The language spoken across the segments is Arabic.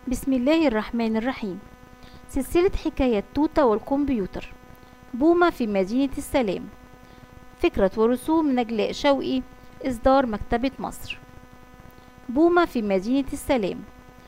بسم الله الرحمن الرحيم. سلسلة حكايات توتة والكمبيوتر. بومة في مدينة السلام. فكرة ورسوم نجلاء شوقي. إصدار مكتبة مصر. بومة في مدينة السلام.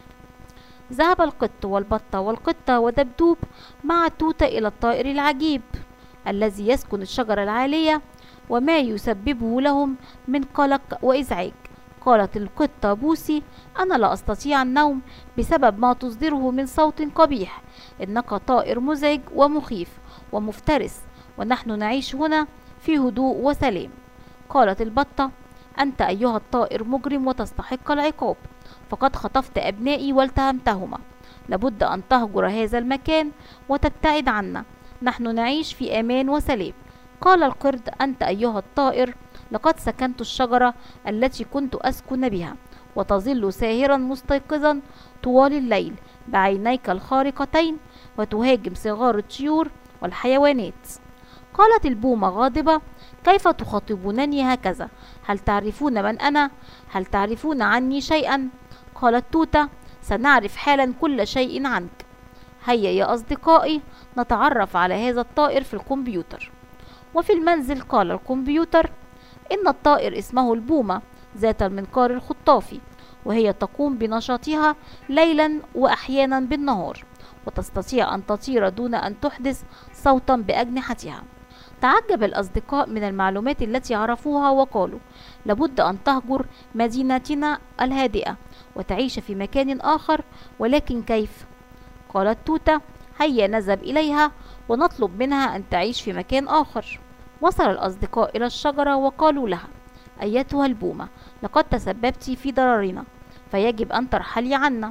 ذهب القط والبطة والقطة ودبدوب مع توتة إلى الطائر العجيب الذي يسكن الشجرة العالية وما يسببه لهم من قلق وإزعاج. قالت القطة بوسي: أنا لا أستطيع النوم بسبب ما تصدره من صوت قبيح، إنك طائر مزعج ومخيف ومفترس، ونحن نعيش هنا في هدوء وسلام. قالت البطة: أنت أيها الطائر مجرم وتستحق العقاب، فقد خطفت أبنائي والتهمتهما، لابد أن تهجر هذا المكان وتبتعد عنا، نحن نعيش في أمان وسلام. قال القرد: أنت أيها الطائر لقد سكنت الشجرة التي كنت أسكن بها، وتظل ساهرا مستيقظا طوال الليل بعينيك الخارقتين، وتهاجم صغار الطيور والحيوانات. قالت البومة غاضبة: كيف تخاطبونني هكذا؟ هل تعرفون من أنا؟ هل تعرفون عني شيئا؟ قالت توتة: سنعرف حالا كل شيء عنك. هيا يا أصدقائي نتعرف على هذا الطائر في الكمبيوتر. وفي المنزل قال الكمبيوتر: إن الطائر اسمه البومة ذات المنقار الخطافي، وهي تقوم بنشاطها ليلا وأحيانا بالنهار، وتستطيع أن تطير دون أن تحدث صوتا بأجنحتها. تعجب الأصدقاء من المعلومات التي عرفوها وقالوا: لابد أن تهجر مدينتنا الهادئة وتعيش في مكان آخر، ولكن كيف؟ قالت توتة: هيا نذهب إليها ونطلب منها أن تعيش في مكان آخر. وصل الأصدقاء إلى الشجرة وقالوا لها: أيتها البومة، لقد تسببت في ضررنا، فيجب أن ترحلي عنا.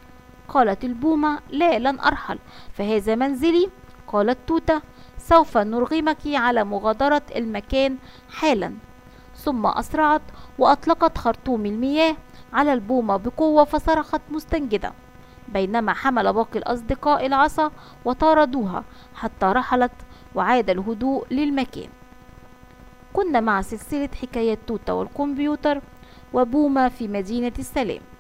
قالت البومة: لا، لن أرحل، فهذا منزلي. قالت توتة: سوف نرغمك على مغادرة المكان حالا. ثم أسرعت وأطلقت خرطوم المياه على البومة بقوة، فصرخت مستنجدة، بينما حمل باقي الأصدقاء العصا وطاردوها حتى رحلت وعاد الهدوء للمكان. كنا مع سلسلة حكايات توتة والكمبيوتر وبومة في مدينة السلام.